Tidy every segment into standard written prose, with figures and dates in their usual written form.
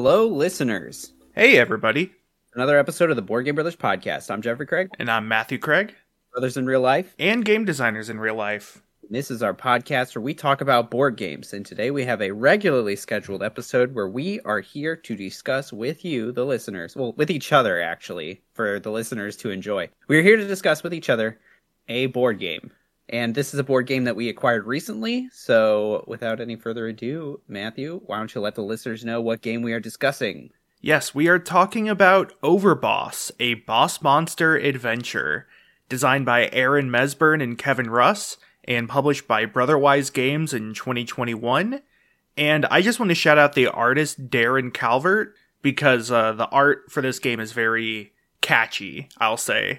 Hello, listeners. Hey, everybody. Another episode of the Board Game Brothers podcast. I'm Jeffrey Craig. And I'm Matthew Craig. Brothers in real life. And game designers in real life. This is our podcast where we talk about board games. And today we have a regularly scheduled episode where we are here to discuss with you, the listeners. Well, with each other, actually, for the listeners to enjoy. We're here to discuss with each other a board game. And this is a board game that we acquired recently. So without any further ado, Matthew, why don't you let the listeners know what game we are discussing? Yes, we are talking about Overboss, a boss monster adventure, designed by Aaron Mesburn and Kevin Russ, and published by Brotherwise Games in 2021. And I just want to shout out the artist Darren Calvert, because the art for this game is very catchy, I'll say.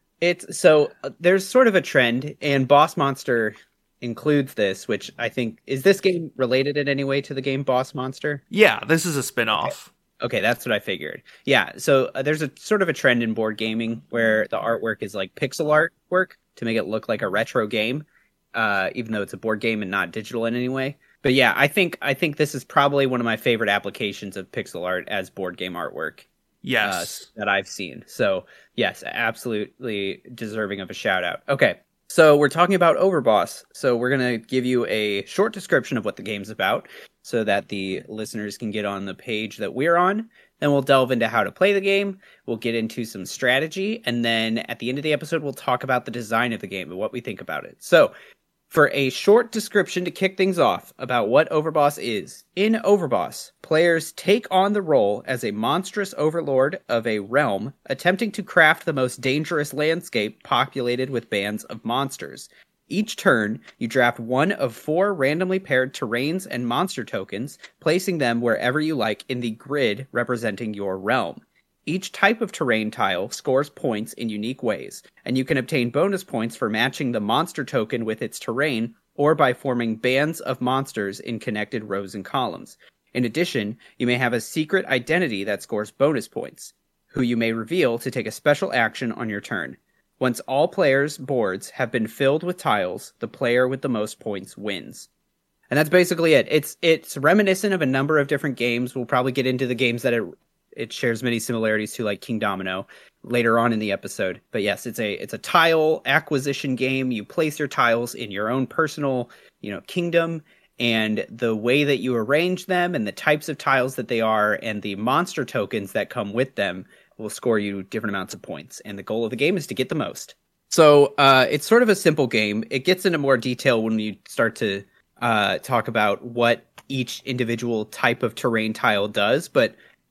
There's sort of a trend, and Boss Monster includes this, which I think, is this game related in any way to the game Boss Monster? Yeah, this is a spin-off. Okay, that's what I figured. Yeah, so there's a sort of a trend in board gaming where the artwork is like pixel art work to make it look like a retro game, even though it's a board game and not digital in any way. But yeah, I think this is probably one of my favorite applications of pixel art as board game artwork. Yes. That I've seen. So yes, absolutely deserving of a shout out. Okay, so we're talking about Overboss. So we're going to give you a short description of what the game's about so that the listeners can get on the page that we're on. Then we'll delve into how to play the game. We'll get into some strategy. And then at the end of the episode, we'll talk about the design of the game and what we think about it. So for a short description to kick things off about what Overboss is. In Overboss, players take on the role as a monstrous overlord of a realm, attempting to craft the most dangerous landscape populated with bands of monsters. Each turn, you draft one of 4 randomly paired terrains and monster tokens, placing them wherever you like in the grid representing your realm. Each type of terrain tile scores points in unique ways, and you can obtain bonus points for matching the monster token with its terrain or by forming bands of monsters in connected rows and columns. In addition, you may have a secret identity that scores bonus points, who you may reveal to take a special action on your turn. Once all players' boards have been filled with tiles, the player with the most points wins. And that's basically it. It's reminiscent of a number of different games. We'll probably get into the games that it shares many similarities to, like King Domino, later on in the episode. But yes, it's a tile acquisition game. You place your tiles in your own personal, kingdom, and the way that you arrange them and the types of tiles that they are and the monster tokens that come with them will score you different amounts of points. And the goal of the game is to get the most. So it's sort of a simple game. It gets into more detail when you start to talk about what each individual type of terrain tile does, but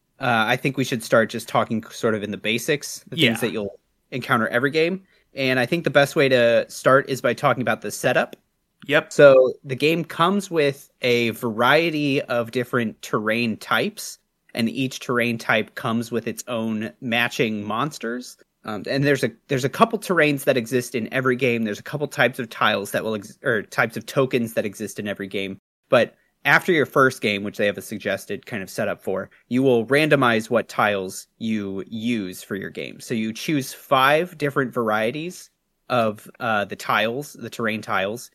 I think we should start just talking sort of in the basics, the things that you'll encounter every game. And I think the best way to start is by talking about the setup. Yep. So the game comes with a variety of different terrain types, and each terrain type comes with its own matching monsters. And there's a couple terrains that exist in every game. There's a couple types of tiles that or types of tokens that exist in every game. But after your first game, which they have a suggested kind of setup for, you will randomize what tiles you use for your game. So you choose 5 different varieties of the tiles, the terrain tiles.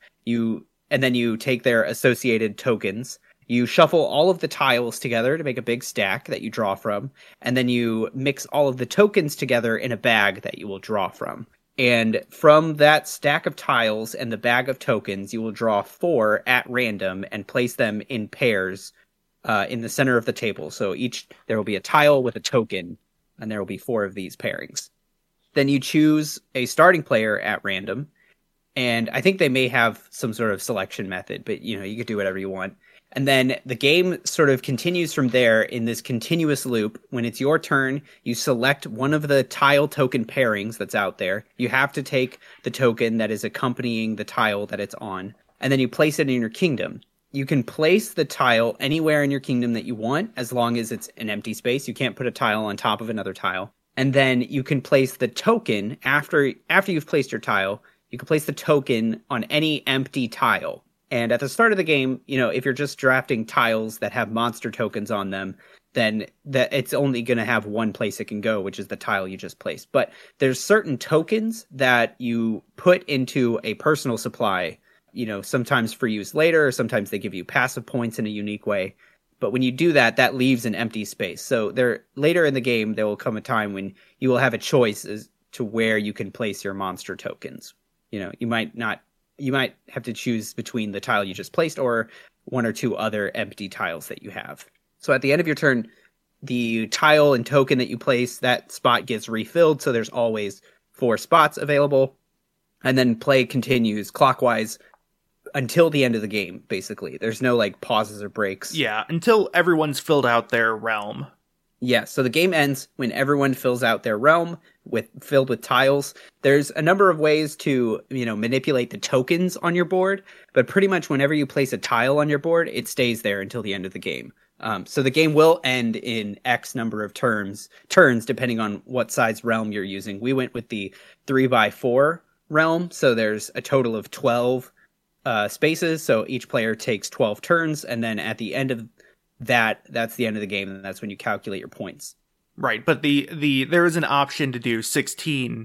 And then you take their associated tokens. You shuffle all of the tiles together to make a big stack that you draw from. And then you mix all of the tokens together in a bag that you will draw from. And from that stack of tiles and the bag of tokens, you will draw 4 at random and place them in pairs in the center of the table. So there will be a tile with a token, and there will be 4 of these pairings. Then you choose a starting player at random, and I think they may have some sort of selection method, but you could do whatever you want. And then the game sort of continues from there in this continuous loop. When it's your turn, you select one of the tile token pairings that's out there. You have to take the token that is accompanying the tile that it's on, and then you place it in your kingdom. You can place the tile anywhere in your kingdom that you want, as long as it's an empty space. You can't put a tile on top of another tile. And then you can place the token after you've placed your tile. You can place the token on any empty tile. And at the start of the game, if you're just drafting tiles that have monster tokens on them, then it's only going to have one place it can go, which is the tile you just placed. But there's certain tokens that you put into a personal supply, sometimes for use later, or sometimes they give you passive points in a unique way. But when you do that, that leaves an empty space. So later in the game, there will come a time when you will have a choice as to where you can place your monster tokens. You might have to choose between the tile you just placed or one or two other empty tiles that you have. So at the end of your turn, the tile and token that you place, that spot gets refilled. So there's always 4 spots available. And then play continues clockwise until the end of the game, basically. There's no pauses or breaks. Yeah, until everyone's filled out their realm. Yeah, so the game ends when everyone fills out their realm filled with tiles. There's a number of ways to, manipulate the tokens on your board, but pretty much whenever you place a tile on your board, it stays there until the end of the game. So the game will end in X number of turns depending on what size realm you're using. We went with the 3x4 realm, so there's a total of 12 spaces, so each player takes 12 turns, and then at the end of that's the end of the game, and that's when you calculate your points. Right, but there is an option to do 16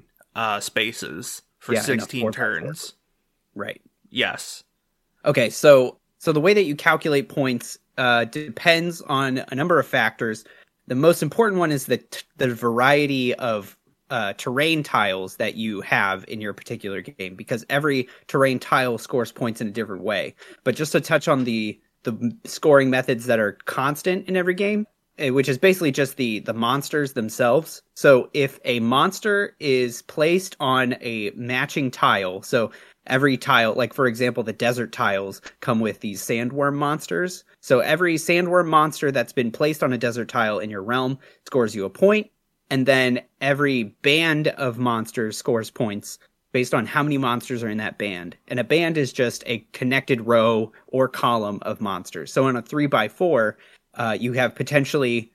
spaces for 16 turns. Right. Yes. Okay, so the way that you calculate points depends on a number of factors. The most important one is the variety of terrain tiles that you have in your particular game, because every terrain tile scores points in a different way. But just to touch on the scoring methods that are constant in every game, which is basically just the monsters themselves. So if a monster is placed on a matching tile, so every tile, like for example, the desert tiles come with these sandworm monsters. So every sandworm monster that's been placed on a desert tile in your realm scores you a point. And then every band of monsters scores points based on how many monsters are in that band. And a band is just a connected row or column of monsters. So on a 3x4, you have potentially,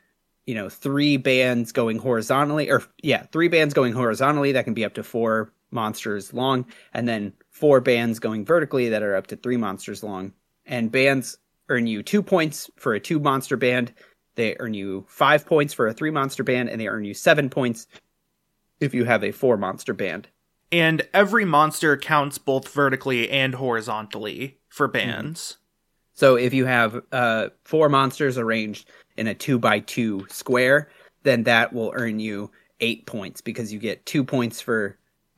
3 bands going horizontally, 3 bands going horizontally that can be up to 4 monsters long, and then 4 bands going vertically that are up to 3 monsters long. And bands earn you 2 points for a 2 monster band. They earn you 5 points for a 3 monster band, and they earn you 7 points if you have a 4 monster band. And every monster counts both vertically and horizontally for bands. So if you have 4 monsters arranged in a 2x2 square, then that will earn you 8 points, because you get 2 points for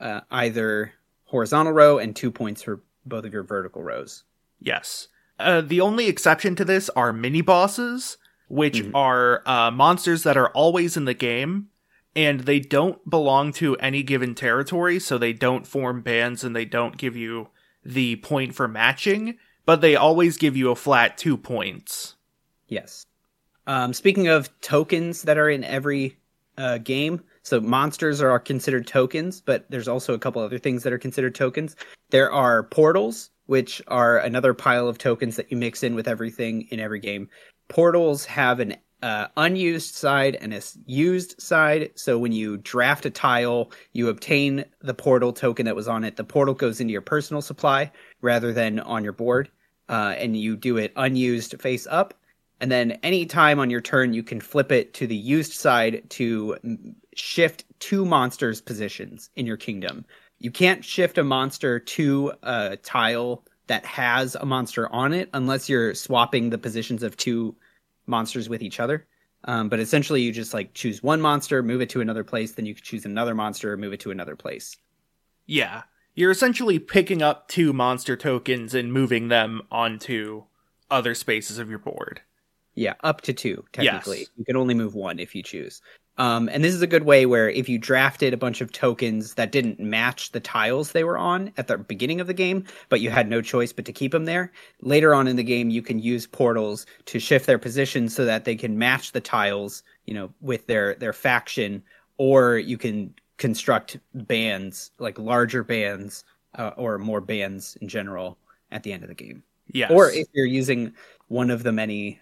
either horizontal row and 2 points for both of your vertical rows. Yes. The only exception to this are mini-bosses, which are monsters that are always in the game, and they don't belong to any given territory, so they don't form bands and they don't give you the point for matching, but they always give you a flat 2 points. Yes. Speaking of tokens that are in every game, so monsters are considered tokens, but there's also a couple other things that are considered tokens. There are portals, which are another pile of tokens that you mix in with everything in every game. Portals have an unused side and a used side. So when you draft a tile, you obtain the portal token that was on it. The portal goes into your personal supply rather than on your board. And you do it unused face up. And then any time on your turn, you can flip it to the used side to shift 2 monsters' positions in your kingdom. You can't shift a monster to a tile that has a monster on it unless you're swapping the positions of 2 monsters with each other. But essentially you just choose one monster, move it to another place, then you can choose another monster, move it to another place. Yeah. You're essentially picking up 2 monster tokens and moving them onto other spaces of your board. Yeah, up to 2, technically. Yes. You can only move 1 if you choose. And this is a good way where if you drafted a bunch of tokens that didn't match the tiles they were on at the beginning of the game, but you had no choice but to keep them there, later on in the game you can use portals to shift their position so that they can match the tiles, with their faction, or you can construct bands, larger bands, or more bands in general at the end of the game. Yes. Or if you're using one of the many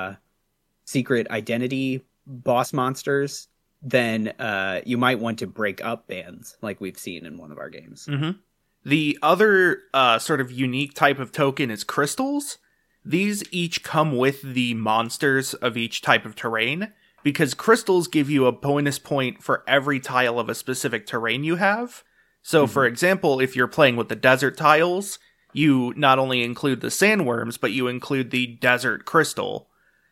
secret identity boss monsters, then you might want to break up bands like we've seen in one of our games. Mm-hmm. The other sort of unique type of token is crystals. These each come with the monsters of each type of terrain, because crystals give you a bonus point for every tile of a specific terrain you have. So, for example, if you're playing with the desert tiles, you not only include the sandworms, but you include the desert crystal.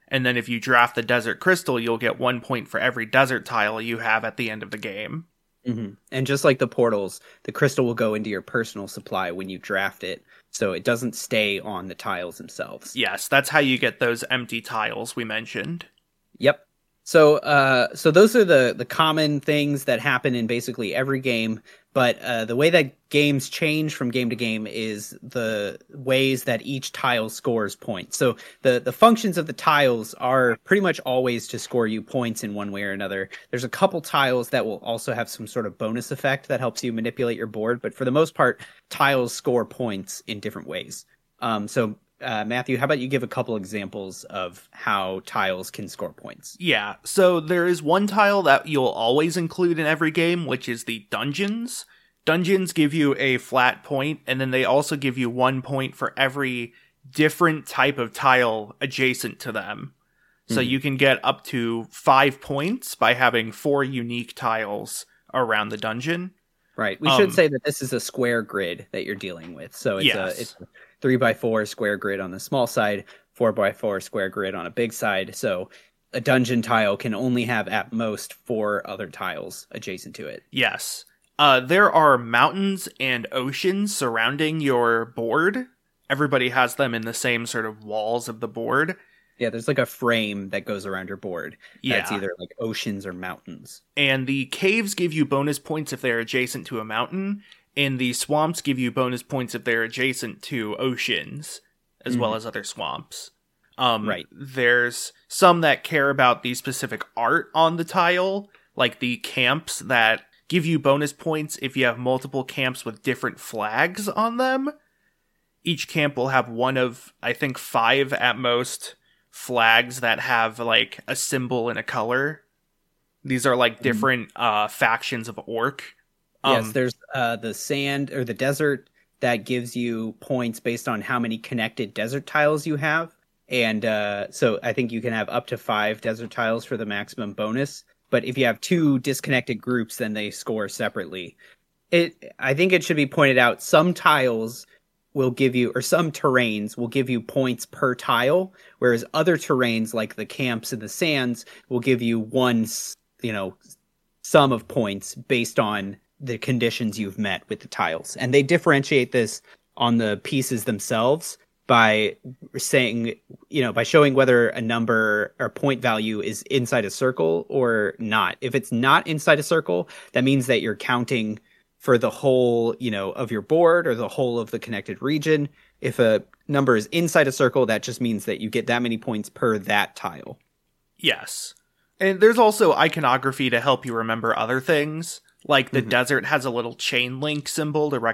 And then if you draft the desert crystal, you'll get 1 point for every desert tile you have at the end of the game. Mm-hmm. And just like the portals, the crystal will go into your personal supply when you draft it, so it doesn't stay on the tiles themselves. Yes, that's how you get those empty tiles we mentioned. Yep. So those are the common things that happen in basically every game. But the way that games change from game to game is the ways that each tile scores points. So the functions of the tiles are pretty much always to score you points in one way or another. There's a couple tiles that will also have some sort of bonus effect that helps you manipulate your board. But for the most part, tiles score points in different ways. Matthew, how about you give a couple examples of how tiles can score points? Yeah, so there is one tile that you'll always include in every game, which is the dungeons. Dungeons give you a flat point, and then they also give you 1 point for every different type of tile adjacent to them. So you can get up to 5 points by having 4 unique tiles around the dungeon. Right. We should say that this is a square grid that you're dealing with. So it's a 3x4 square grid on the small side, 4x4 square grid on a big side. So a dungeon tile can only have at most 4 other tiles adjacent to it. Yes. There are mountains and oceans surrounding your board. Everybody has them in the same sort of walls of the board. Yeah, there's like a frame that goes around your board. Yeah. That's either like oceans or mountains. And the caves give you bonus points if they're adjacent to a mountain, and the swamps give you bonus points if they're adjacent to oceans, as well as other swamps. Right. There's some that care about the specific art on the tile, like the camps that give you bonus points if you have multiple camps with different flags on them. Each camp will have one of, I think, 5 at most flags that have like a symbol and a color. These are like different factions of orc. Yes, there's the sand or the desert that gives you points based on how many connected desert tiles you have. And so I think you can have up to 5 desert tiles for the maximum bonus. But if you have 2 disconnected groups, then they score separately. I think it should be pointed out, some tiles will give you, or some terrains will give you points per tile, whereas other terrains like the camps and the sands will give you one, sum of points based on the conditions you've met with the tiles. And they differentiate this on the pieces themselves by saying, by showing whether a number or point value is inside a circle or not. If it's not inside a circle, that means that you're counting for the whole, of your board or the whole of the connected region. If a number is inside a circle, that just means that you get that many points per that tile. Yes. And there's also iconography to help you remember other things. Like the desert has a little chain link symbol to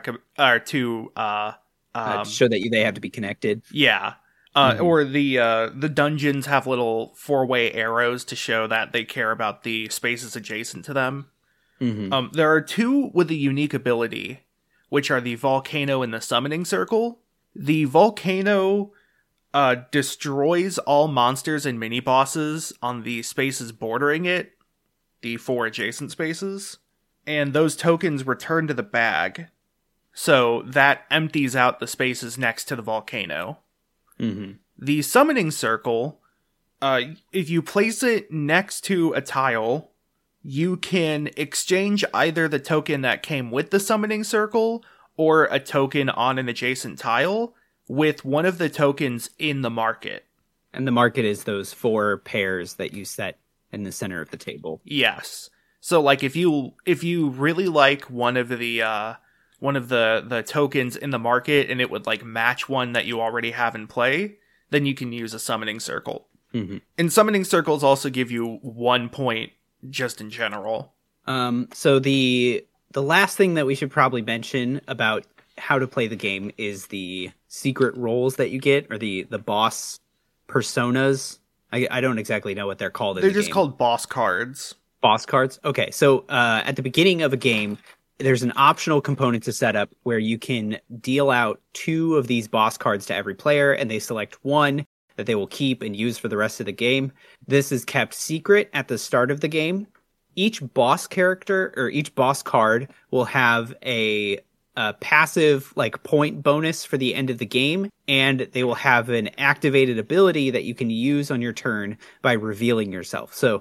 show that they have to be connected. Yeah. Or the dungeons have little 4-way arrows to show that they care about the spaces adjacent to them. There are 2 with a unique ability, which are the volcano and the summoning circle. The volcano destroys all monsters and mini-bosses on the spaces bordering it, the 4 adjacent spaces, and those tokens return to the bag. So that empties out the spaces next to the volcano. The summoning circle, if you place it next to a tile, you can exchange either the token that came with the summoning circle or a token on an adjacent tile with one of the tokens in the market. And the market is those 4 pairs that you set in the center of the table. Yes. So like if you really like one of the tokens in the market and it would like match one that you already have in play, then you can use a summoning circle. And summoning circles also give you 1 point just in general. So the last thing that we should probably mention about how to play the game is the secret roles that you get, or the boss personas. I don't exactly know what they're called. They're just called boss cards. Boss cards. Okay, so at the beginning of a game, there's an optional component to set up where you can deal out 2 of these boss cards to every player, and they select one that they will keep and use for the rest of the game. This is kept secret at the start of the game. Each boss character or each boss card will have a a passive like point bonus for the end of the game, and they will have an activated ability that you can use on your turn by revealing yourself. So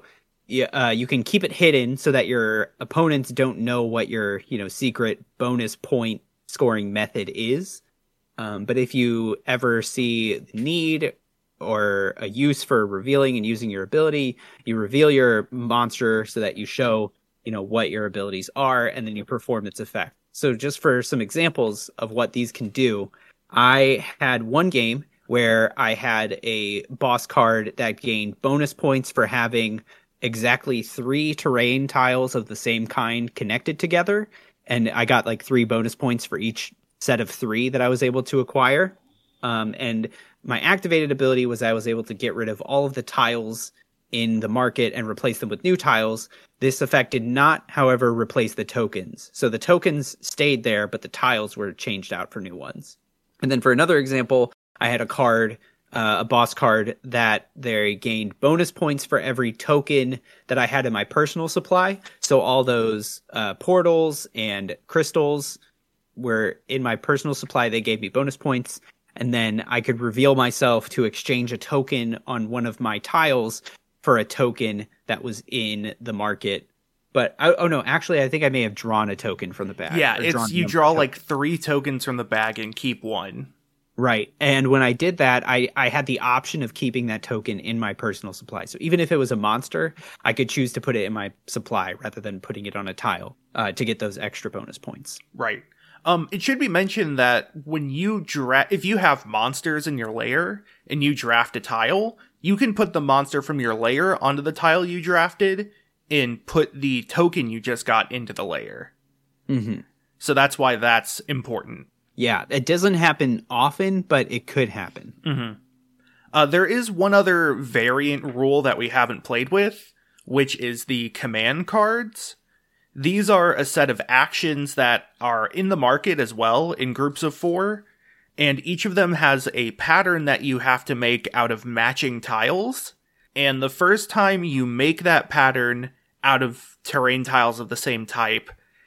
you can keep it hidden so that your opponents don't know what your secret bonus point scoring method is. But if you ever see the need or a use for revealing and using your ability, you reveal your monster so that you show what your abilities are, and then you perform its effect. So just for some examples of what these can do, I had one game where I had a boss card that gained bonus points for having exactly 3 terrain tiles of the same kind connected together. And I got like 3 bonus points for each set of 3 that I was able to acquire. And my activated ability was I was able to get rid of all of the tiles in the market and replace them with new tiles. This effect did not, however, replace the tokens. So the tokens stayed there, but the tiles were changed out for new ones. And then for another example, I had a card, a boss card, that they gained bonus points for every token that I had in my personal supply. So all those portals and crystals were in my personal supply. They gave me bonus points. And then I could reveal myself to exchange a token on one of my tiles for a token that was in the market. But actually, I think I may have drawn a token from the bag. Yeah, you draw like 3 tokens from the bag and keep 1. Right. And when I did that, I had the option of keeping that token in my personal supply. So even if it was a monster, I could choose to put it in my supply rather than putting it on a tile to get those extra bonus points. Right. It should be mentioned that when if you have monsters in your lair and you draft a tile, you can put the monster from your lair onto the tile you drafted and put the token you just got into the lair. Mm-hmm. So that's why that's important. Yeah, it doesn't happen often, but it could happen. Mm-hmm. There is one other variant rule that we haven't played with, which is the command cards. These are a set of actions that are in the market as well in groups of 4, and each of them has a pattern that you have to make out of matching tiles. And the first time you make that pattern out of terrain tiles of the same type,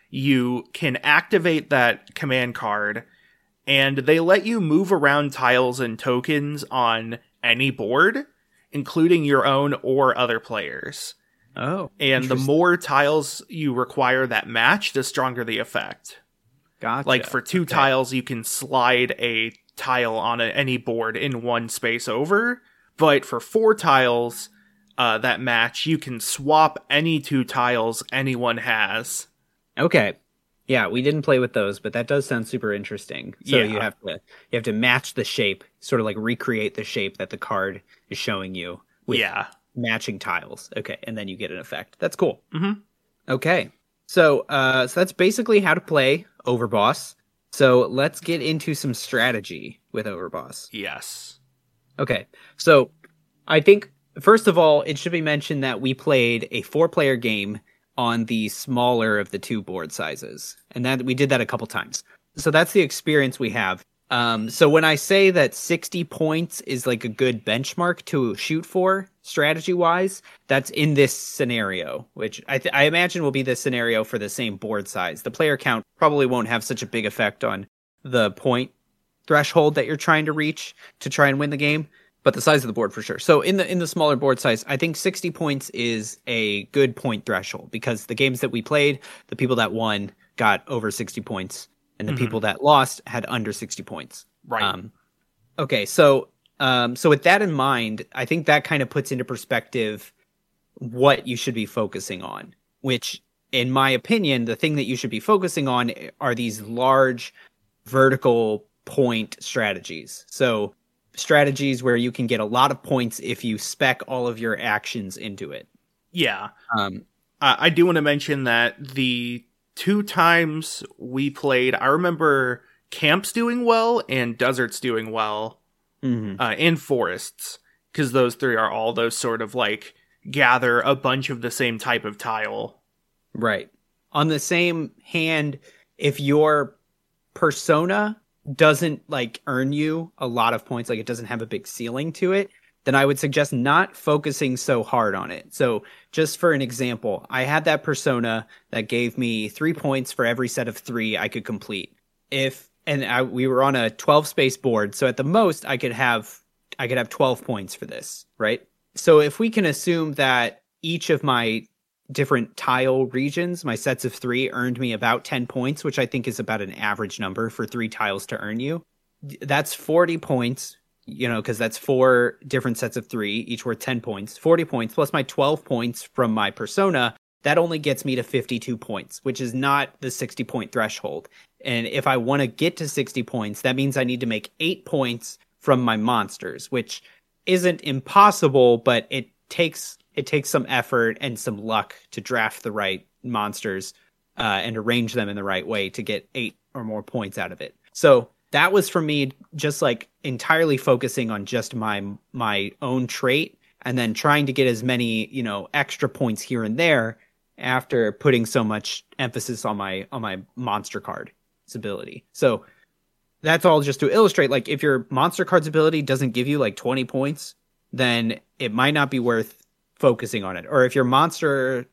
you can activate that command card, and they let you move around tiles and tokens on any board, including your own or other players. Oh, and the more tiles you require that match, the stronger the effect. Gotcha. Like for 2 tiles, you can slide a tile on any board in one space over. But for 4 tiles that match, you can swap any 2 tiles anyone has. Okay. Yeah, we didn't play with those, but that does sound super interesting. So you have to match the shape, sort of like recreate the shape that the card is showing you with matching tiles. Okay, and then you get an effect. That's cool. Mm-hmm. Okay. So that's basically how to play Overboss. So let's get into some strategy with Overboss. Yes. Okay. So I think first of all, it should be mentioned that we played a 4-player game on the smaller of the 2 board sizes. And that we did that a couple times. So that's the experience we have. So when I say that 60 points is like a good benchmark to shoot for strategy-wise, that's in this scenario, which I imagine will be the scenario for the same board size. The player count probably won't have such a big effect on the point threshold that you're trying to reach to try and win the game, but the size of the board for sure. So in the smaller board size, I think 60 points is a good point threshold because the games that we played, the people that won got over 60 points. And the people that lost had under 60 points. Right. Okay, so with that in mind, I think that kind of puts into perspective what you should be focusing on, which, in my opinion, the thing that you should be focusing on are these large vertical point strategies. So strategies where you can get a lot of points if you spec all of your actions into it. Yeah. I do want to mention that the 2 times we played, I remember camps doing well and deserts doing well, and forests, because those 3 are all those sort of like gather a bunch of the same type of tile. Right. On the same hand, if your persona doesn't like earn you a lot of points, like it doesn't have a big ceiling to it, then I would suggest not focusing so hard on it. So just for an example, I had that persona that gave me 3 points for every set of 3 I could complete. we were on a 12 space board, so at the most I could have 12 points for this, right? So if we can assume that each of my different tile regions, my sets of 3, earned me about 10 points, which I think is about an average number for 3 tiles to earn you. That's 40 points, because that's 4 different sets of 3, each worth 10 points. 40 points plus my 12 points from my persona, that only gets me to 52 points, which is not the 60-point threshold. And if I want to get to 60 points, that means I need to make 8 points from my monsters, which isn't impossible, but it takes some effort and some luck to draft the right monsters and arrange them in the right way to get 8 or more points out of it. So that was for me just like entirely focusing on just my own trait and then trying to get as many, extra points here and there after putting so much emphasis on my monster card's ability. So that's all just to illustrate, like, if your monster card's ability doesn't give you like 20 points, then it might not be worth focusing on it. Or if your monster's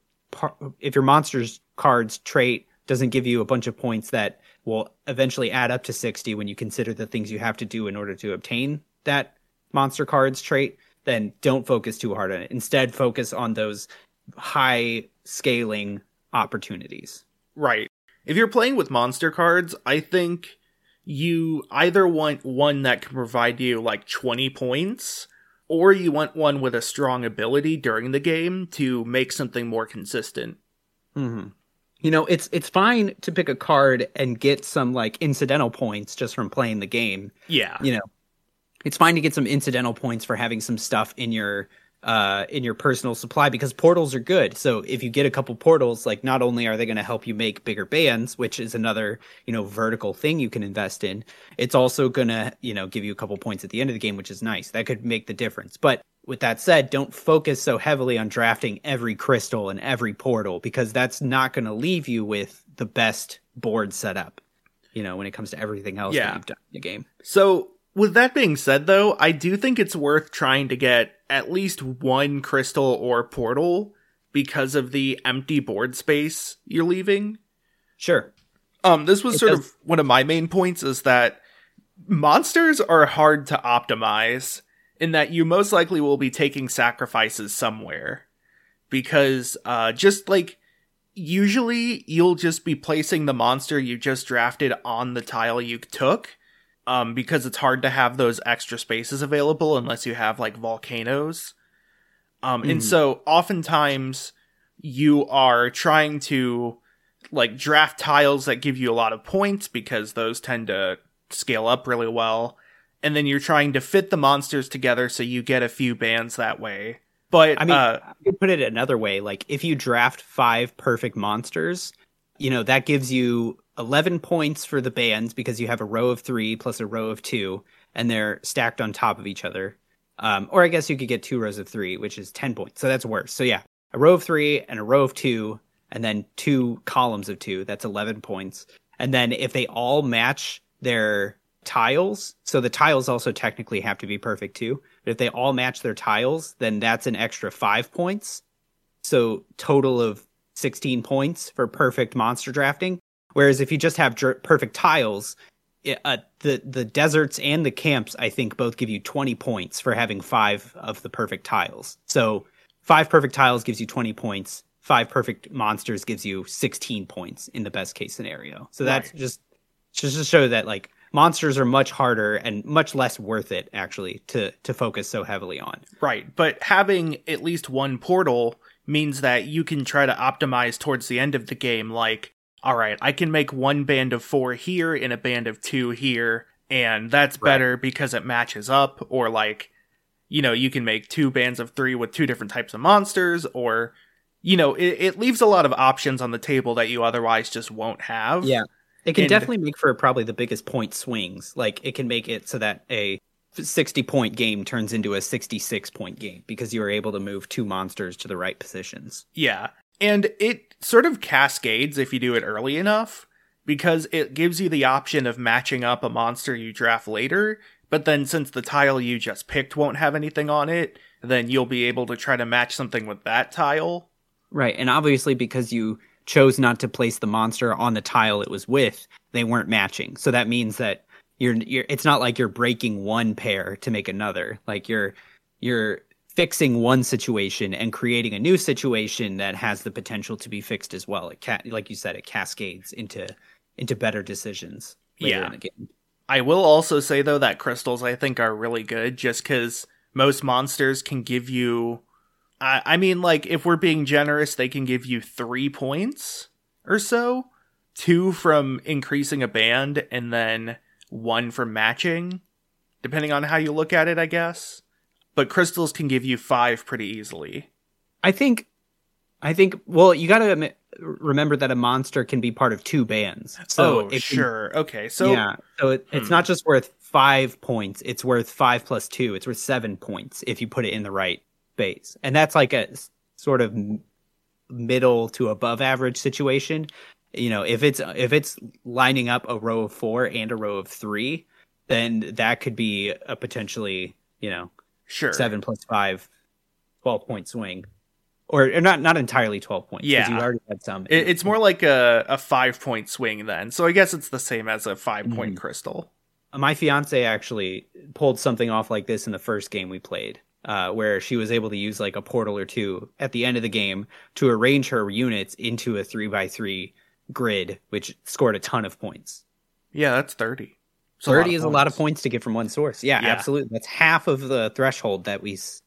card's trait doesn't give you a bunch of points that will eventually add up to 60 when you consider the things you have to do in order to obtain that monster card's trait, then don't focus too hard on it. Instead, focus on those high scaling opportunities. Right. If you're playing with monster cards, I think you either want one that can provide you like 20 points, or you want one with a strong ability during the game to make something more consistent. Mm-hmm. It's fine to pick a card and get some like incidental points just from playing the game. Yeah. It's fine to get some incidental points for having some stuff in your personal supply, because portals are good. So if you get a couple portals, like, not only are they going to help you make bigger bands, which is another, vertical thing you can invest in, it's also going to, give you a couple points at the end of the game, which is nice. That could make the difference. But with that said, don't focus so heavily on drafting every crystal and every portal, because that's not going to leave you with the best board setup, when it comes to everything else that you've done in the game. So with that being said, though, I do think it's worth trying to get at least one crystal or portal because of the empty board space you're leaving. Sure. This was sort of one of my main points, is that monsters are hard to optimize, in that you most likely will be taking sacrifices somewhere. Because just like, usually you'll just be placing the monster you just drafted on the tile you took. Because it's hard to have those extra spaces available unless you have like volcanoes. And so oftentimes you are trying to like draft tiles that give you a lot of points, because those tend to scale up really well. And then you're trying to fit the monsters together so you get a few bands that way. But I mean, I could put it another way. Like, if you draft 5 perfect monsters, that gives you 11 points for the bands, because you have a row of 3 plus a row of 2, and they're stacked on top of each other. Or I guess you could get 2 rows of 3, which is 10 points. So that's worse. So yeah, a row of 3 and a row of 2, and then 2 columns of 2. That's 11 points. And then if they all match their tiles, so the tiles also technically have to be perfect too, but if they all match their tiles, then that's an extra 5 points. So total of 16 points for perfect monster drafting. Whereas if you just have perfect tiles, the deserts and the camps, I think, both give you 20 points for having 5 of the perfect tiles. So 5 perfect tiles gives you 20 points. 5 perfect monsters gives you 16 points in the best case scenario. So that's just to show that, like, monsters are much harder and much less worth it, actually, to focus so heavily on. Right, but having at least one portal means that you can try to optimize towards the end of the game, like, all right, I can make one band of 4 here and a band of 2 here, and that's better because it matches up. Or, like, you can make 2 bands of 3 with 2 different types of monsters, or, it leaves a lot of options on the table that you otherwise just won't have. Yeah. It can definitely make for probably the biggest point swings. Like, it can make it so that a 60-point game turns into a 66-point game, because you are able to move 2 monsters to the right positions. Yeah. And it sort of cascades if you do it early enough, because it gives you the option of matching up a monster you draft later, but then since the tile you just picked won't have anything on it, then you'll be able to try to match something with that tile. Right, and obviously because you chose not to place the monster on the tile it was with, they weren't matching. So that means that you're it's not like you're breaking one pair to make another. Like you're fixing one situation and creating a new situation that has the potential to be fixed as well. Like you said, it cascades into better decisions later in the game. I will also say, though, that crystals, I think, are really good just because most monsters can give you... I mean, like, if we're being generous, they can give you 3 points or so. 2 from increasing a band, and then 1 from matching, depending on how you look at it, I guess. But crystals can give you 5 pretty easily. I think, well, you gotta remember that a monster can be part of 2 bands. So sure. Okay, so... Yeah, so it's not just worth 5 points, it's worth 5 plus 2. It's worth 7 points if you put it in the right base. And that's like a sort of middle to above average situation. You know, if it's lining up a row of 4 and a row of 3, then that could be a potentially, sure, 7 plus 5, 12-point swing. Or not entirely 12 points. Yeah. Because you already had some. It's more like a 5-point swing then. So I guess it's the same as a 5-point crystal. My fiance actually pulled something off like this in the first game we played, where she was able to use like a portal or 2 at the end of the game to arrange her units into a 3x3 grid, which scored a ton of points. Yeah, that's 30. 30 is a lot of points to get from one source. Yeah, absolutely. That's half of the threshold that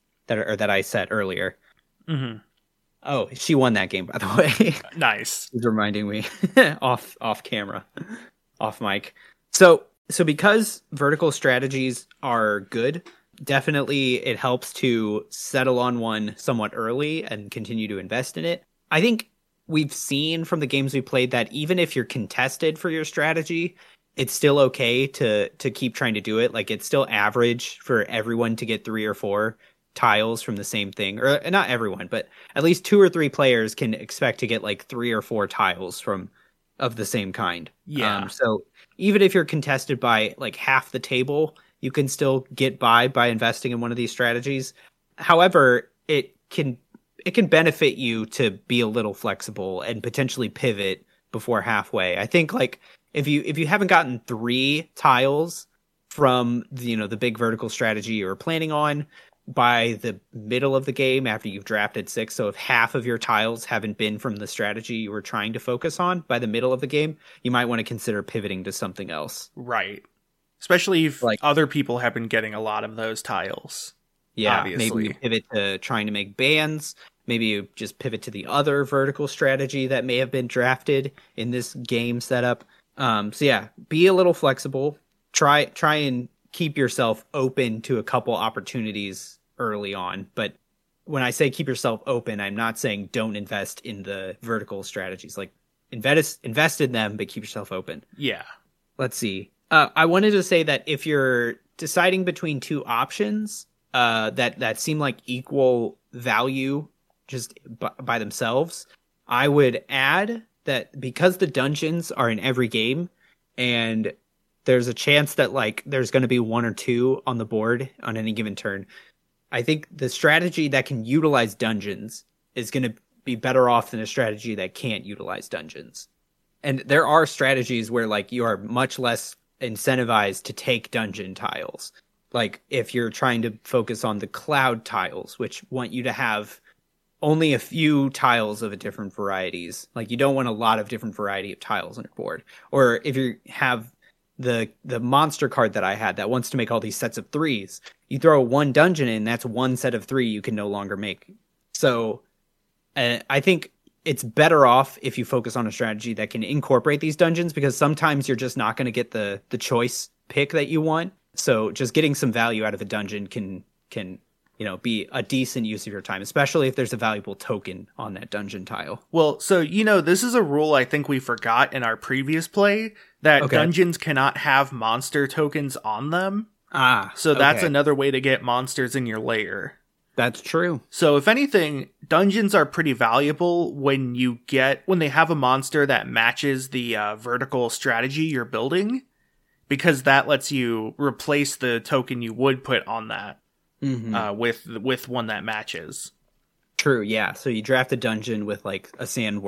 I set earlier. Mm-hmm. Oh, she won that game, by the way. Nice. She's reminding me off camera, off mic. So because vertical strategies are good, definitely it helps to settle on one somewhat early and continue to invest in it. I think we've seen from the games we played that even if you're contested for your strategy, it's still okay to keep trying to do it. Like it's still average for everyone to get 3 or 4 tiles from the same thing, or not everyone, but at least 2 or 3 players can expect to get like 3 or 4 tiles of the same kind. Yeah. So even if you're contested by like half the table, you can still get by investing in one of these strategies. However, it can benefit you to be a little flexible and potentially pivot before halfway. I think like if you haven't gotten 3 tiles from the big vertical strategy you were planning on by the middle of the game after you've drafted 6, so if half of your tiles haven't been from the strategy you were trying to focus on by the middle of the game, you might want to consider pivoting to something else. Right. Especially if other people have been getting a lot of those tiles. Yeah, obviously. Maybe you pivot to trying to make bands. Maybe you just pivot to the other vertical strategy that may have been drafted in this game setup. So yeah, be a little flexible. Try and keep yourself open to a couple opportunities early on. But when I say keep yourself open, I'm not saying don't invest in the vertical strategies. Like invest in them, but keep yourself open. Yeah. Let's see. I wanted to say that if you're deciding between 2 options that seem like equal value just by themselves, I would add that because the dungeons are in every game and there's a chance that like there's going to be 1 or 2 on the board on any given turn, I think the strategy that can utilize dungeons is going to be better off than a strategy that can't utilize dungeons. And there are strategies where like you are much less incentivized to take dungeon tiles. Like if you're trying to focus on the cloud tiles, which want you to have only a few tiles of a different varieties. Like you don't want a lot of different variety of tiles on your board. Or if you have the monster card that I had that wants to make all these sets of 3s, you throw 1 dungeon in, that's 1 set of 3 you can no longer make. So I think it's better off if you focus on a strategy that can incorporate these dungeons, because sometimes you're just not going to get the choice pick that you want. So just getting some value out of a dungeon can be a decent use of your time, especially if there's a valuable token on that dungeon tile. Well, so, this is a rule I think we forgot in our previous play, that dungeons cannot have monster tokens on them. So that's another way to get monsters in your lair. That's true. So if anything, dungeons are pretty valuable when they have a monster that matches the vertical strategy you're building, because that lets you replace the token you would put on that with one that matches. True, yeah. So you draft a dungeon with like a sandworm,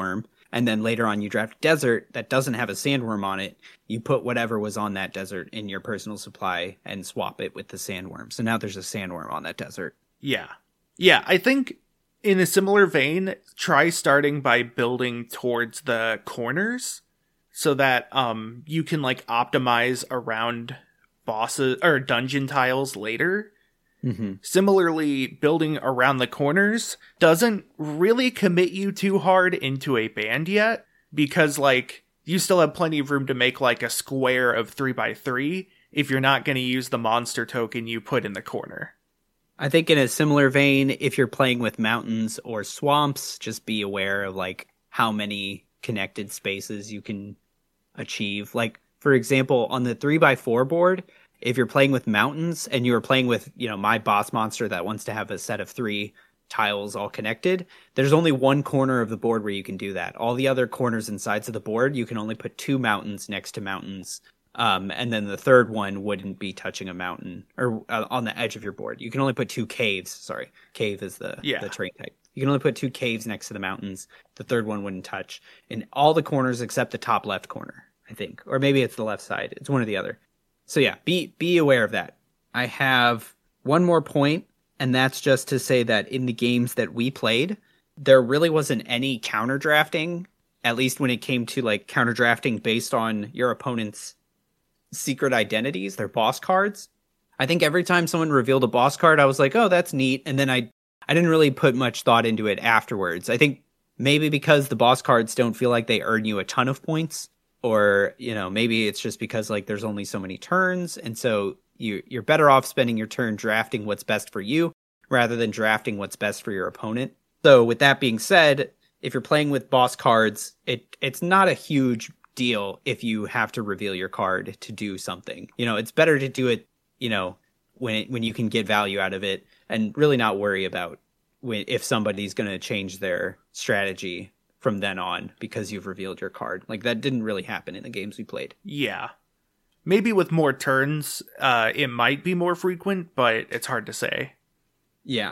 and then later on you draft a desert that doesn't have a sandworm on it, you put whatever was on that desert in your personal supply and swap it with the sandworm. So now there's a sandworm on that desert. Yeah. Yeah, I think in a similar vein, try starting by building towards the corners so that you can like optimize around bosses or dungeon tiles later. Mm-hmm. Similarly, building around the corners doesn't really commit you too hard into a band yet, because like you still have plenty of room to make like a square of 3x3 if you're not going to use the monster token you put in the corner. I think in a similar vein, if you're playing with mountains or swamps, just be aware of like how many connected spaces you can achieve. Like, for example, on the 3x4 board, if you're playing with mountains and you're playing with, my boss monster that wants to have a set of 3 tiles all connected, there's only one corner of the board where you can do that. All the other corners and sides of the board, you can only put 2 mountains next to mountains. And then the third one wouldn't be touching a mountain or on the edge of your board. You can only put 2 caves. Sorry, cave is the terrain type. You can only put 2 caves next to the mountains. The third one wouldn't touch in all the corners except the top left corner, I think. Or maybe it's the left side. It's one or the other. So yeah, be aware of that. I have one more point, and that's just to say that in the games that we played, there really wasn't any counter drafting, at least when it came to like counter drafting based on your opponent's secret identities, their boss cards. I think every time someone revealed a boss card, I was like, oh, that's neat. And then I didn't really put much thought into it afterwards. I think maybe because the boss cards don't feel like they earn you a ton of points. Or, maybe it's just because like there's only so many turns. And so you're better off spending your turn drafting what's best for you rather than drafting what's best for your opponent. So with that being said, if you're playing with boss cards, it's not a huge deal if you have to reveal your card to do something. It's better to do it, when you can get value out of it and really not worry about if somebody's going to change their strategy from then on because you've revealed your card. Like that didn't really happen in the games we played. Yeah. Maybe with more turns, it might be more frequent, but it's hard to say. Yeah.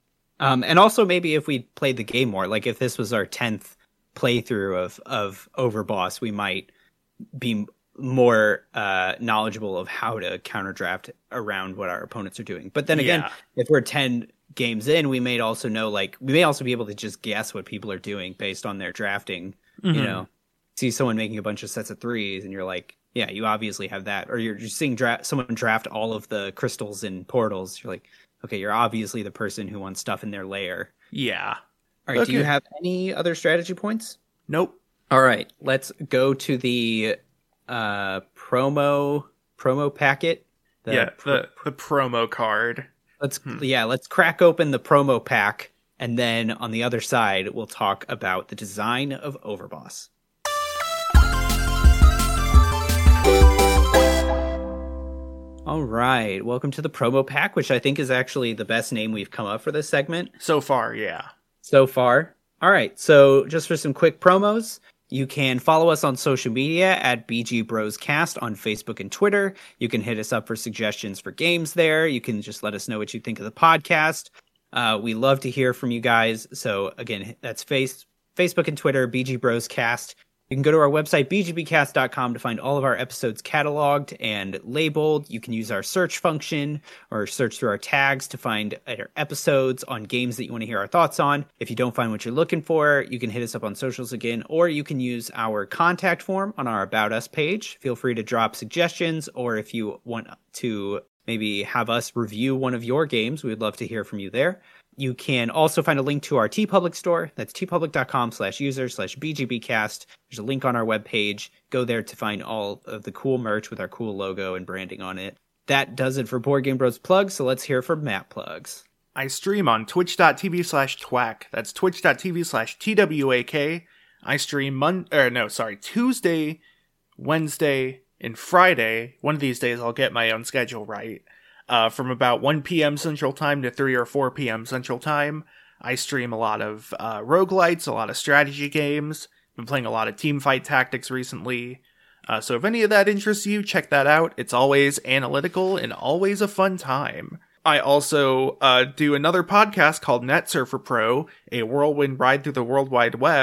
And also maybe if we played the game more, like if this was our 10th playthrough of Overboss, we might be more knowledgeable of how to counter draft around what our opponents are doing. But then again, if we're 10 games in, we may also know, like, we may also be able to just guess what people are doing based on their drafting. Mm-hmm. See someone making a bunch of sets of 3s and you're like, yeah, you obviously have that. Or you're just seeing someone draft all of the crystals and portals. You're like, okay, you're obviously the person who wants stuff in their lair. Yeah. All right, okay. Do you have any other strategy points? Nope. All right, let's go to the promo packet. The promo card. Let's crack open the promo pack, and then on the other side, we'll talk about the design of Overboss. All right, welcome to the promo pack, which I think is actually the best name we've come up for this segment. So far, yeah. So far. All right, so just for some quick promos, you can follow us on social media at BG Bros Cast on Facebook and Twitter. You can hit us up for suggestions for games there. You can just let us know what you think of the podcast. We love to hear from you guys. So again, that's Facebook and Twitter, BG Bros Cast. You can go to our website, bgbcast.com, to find all of our episodes cataloged and labeled. You can use our search function or search through our tags to find our episodes on games that you want to hear our thoughts on. If you don't find what you're looking for, you can hit us up on socials again, or you can use our contact form on our About Us page. Feel free to drop suggestions, or if you want to maybe have us review one of your games, we would love to hear from you there. You can also find a link to our TeePublic store. That's tpublic.com/user/BGBcast. There's a link on our webpage. Go there to find all of the cool merch with our cool logo and branding on it. That does it for Board Game Bros plugs, so let's hear from Matt plugs. I stream on twitch.tv/twack. That's twitch.tv/TWAK. I stream Tuesday, Wednesday, and Friday. One of these days I'll get my own schedule right. From about 1 p.m. Central Time to 3 or 4 p.m. Central Time. I stream a lot of roguelites, a lot of strategy games. Been playing a lot of Teamfight Tactics recently. So if any of that interests you, check that out. It's always analytical and always a fun time. I also do another podcast called NetSurfer Pro, a whirlwind ride through the World Wide Web,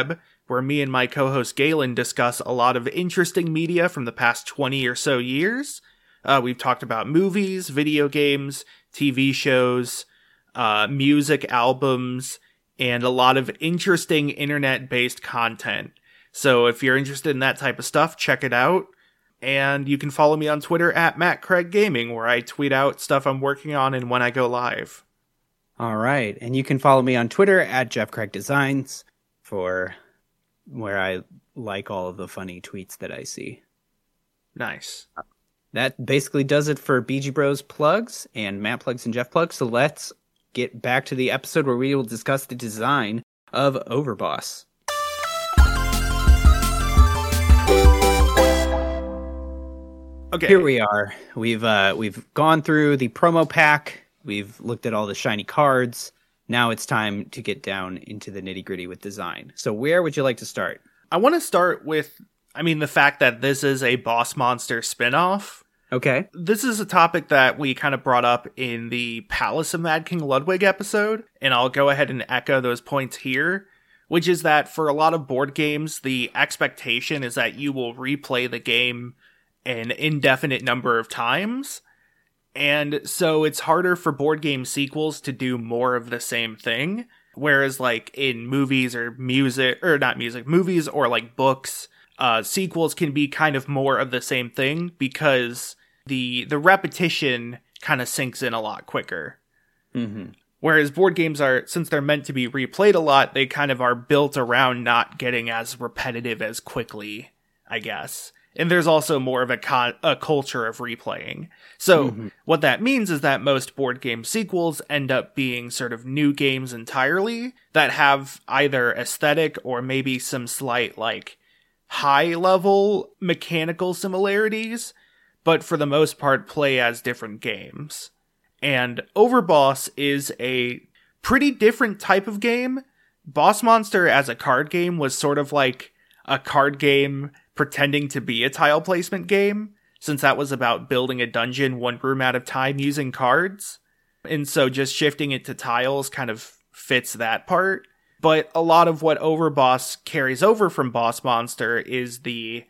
where me and my co-host Galen discuss a lot of interesting media from the past 20 or so years. We've talked about movies, video games, TV shows, music albums, and a lot of interesting internet-based content. So if you're interested in that type of stuff, check it out. And you can follow me on Twitter at MattCraigGaming, where I tweet out stuff I'm working on and when I go live. All right. And you can follow me on Twitter at JeffCraigDesigns for where I like all of the funny tweets that I see. Nice. That basically does it for BG Bros plugs and Matt plugs and Jeff plugs. So let's get back to the episode where we will discuss the design of Overboss. Okay. Here we are. We've gone through the promo pack. We've looked at all the shiny cards. Now it's time to get down into the nitty-gritty with design. So where would you like to start? I want to start with, the fact that this is a Boss Monster spinoff. Okay. This is a topic that we kind of brought up in the Palace of Mad King Ludwig episode, and I'll go ahead and echo those points here, which is that for a lot of board games, the expectation is that you will replay the game an indefinite number of times. And so it's harder for board game sequels to do more of the same thing. Whereas like in movies or movies or like books, sequels can be kind of more of the same thing because the repetition kind of sinks in a lot quicker. Mm-hmm. Whereas board games since they're meant to be replayed a lot, they kind of are built around not getting as repetitive as quickly, I guess. And there's also more of a culture of replaying. So what that means is that most board game sequels end up being sort of new games entirely that have either aesthetic or maybe some slight like high level mechanical similarities, but for the most part play as different games. And Overboss is a pretty different type of game. Boss Monster as a card game was sort of like a card game pretending to be a tile placement game, since that was about building a dungeon one room at a time using cards. And so just shifting it to tiles kind of fits that part. But a lot of what Overboss carries over from Boss Monster is the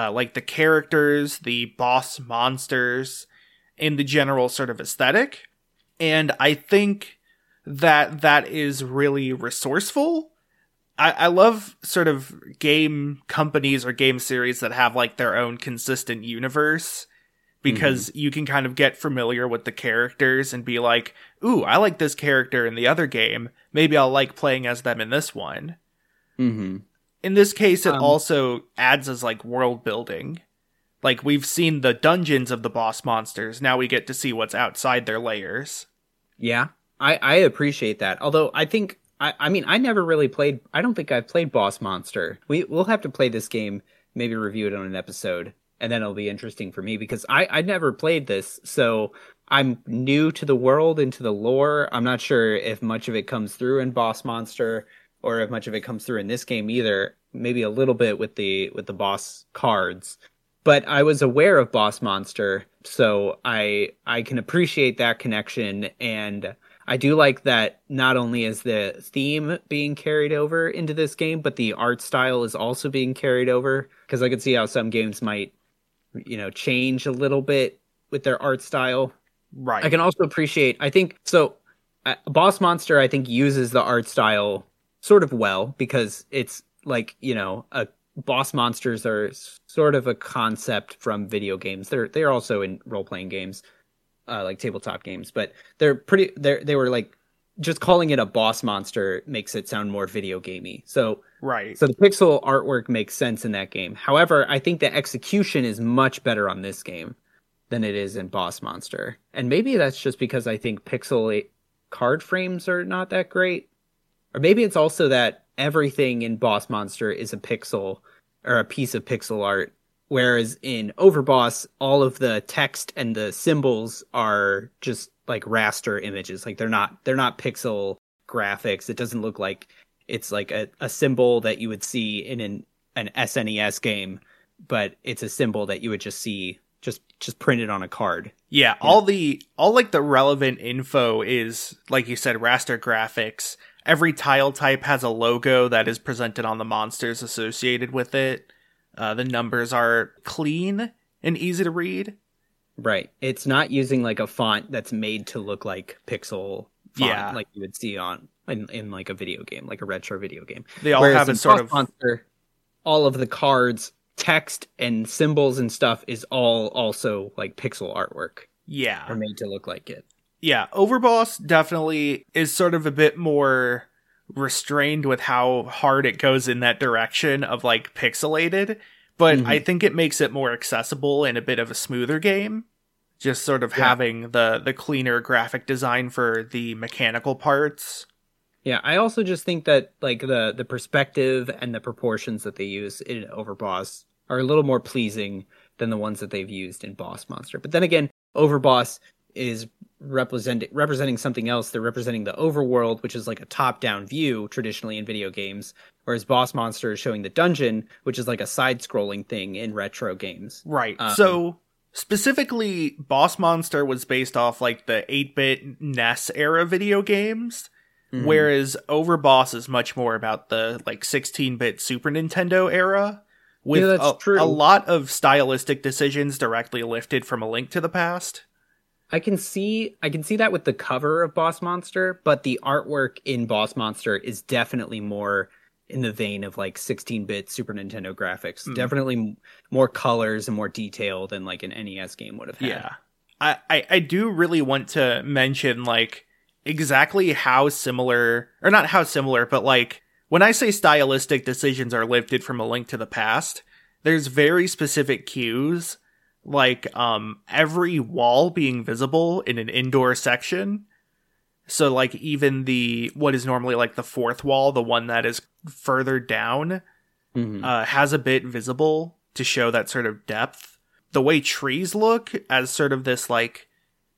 characters, the boss monsters, and the general sort of aesthetic. And I think that is really resourceful. I love sort of game companies or game series that have like their own consistent universe, because you can kind of get familiar with the characters and be like, ooh, I like this character in the other game. Maybe I'll like playing as them in this one. Mm-hmm. In this case, it also adds as like world building. Like we've seen the dungeons of the boss monsters. Now we get to see what's outside their layers. Yeah, I appreciate that. Although I think, I never really played, I don't think I've played Boss Monster. We'll have to play this game, maybe review it on an episode, and then it'll be interesting for me because I never played this, so I'm new to the world and to the lore. I'm not sure if much of it comes through in Boss Monster or if much of it comes through in this game either. Maybe a little bit with the boss cards. But I was aware of Boss Monster, so I can appreciate that connection, and I do like that not only is the theme being carried over into this game, but the art style is also being carried over, because I could see how some games might, change a little bit with their art style. Right. I can also appreciate, Boss Monster, I think, uses the art style sort of well, because it's like, boss monsters are sort of a concept from video games. They're also in role-playing games. Like tabletop games, but they were like, just calling it a boss monster makes it sound more video gamey. So right. So the pixel artwork makes sense in that game. However, I think the execution is much better on this game than it is in Boss Monster. And maybe that's just because I think pixel card frames are not that great. Or maybe it's also that everything in Boss Monster is a pixel or a piece of pixel art. Whereas in Overboss, all of the text and the symbols are just like raster images. Like they're not pixel graphics. It doesn't look like it's like a symbol that you would see in an SNES game, but it's a symbol that you would just see just printed on a card. Yeah, all the relevant info is, like you said, raster graphics, Every tile type has a logo that is presented on the monsters associated with it. The numbers are clean and easy to read. Right. It's not using like a font that's made to look like pixel font like you would see in like a video game, like a retro video game. They all have a sort of Monster, all of the cards, text and symbols and stuff is all also like pixel artwork. Yeah. Are made to look like it. Yeah, Overboss definitely is sort of a bit more restrained with how hard it goes in that direction of like pixelated, but I think it makes it more accessible and a bit of a smoother game. Just sort of having the cleaner graphic design for the mechanical parts. Yeah, I also just think that like the perspective and the proportions that they use in Overboss are a little more pleasing than the ones that they've used in Boss Monster. But then again, Overboss is representing something else. They're representing the overworld, which is like a top-down view traditionally in video games, whereas Boss Monster is showing the dungeon, which is like a side-scrolling thing in retro games. Right. So specifically, Boss Monster was based off like the 8-bit NES era video games, whereas Overboss is much more about the like 16-bit Super Nintendo era, with a lot of stylistic decisions directly lifted from A Link to the Past. I can see that with the cover of Boss Monster, but the artwork in Boss Monster is definitely more in the vein of like 16-bit Super Nintendo graphics. Definitely more colors and more detail than like an NES game would have had. Yeah. I do really want to mention like exactly how similar, or not how similar, but like when I say stylistic decisions are lifted from A Link to the Past, there's very specific cues, like every wall being visible in an indoor section. So like even what is normally like the fourth wall, the one that is further down, has a bit visible to show that sort of depth. The way trees look as sort of this like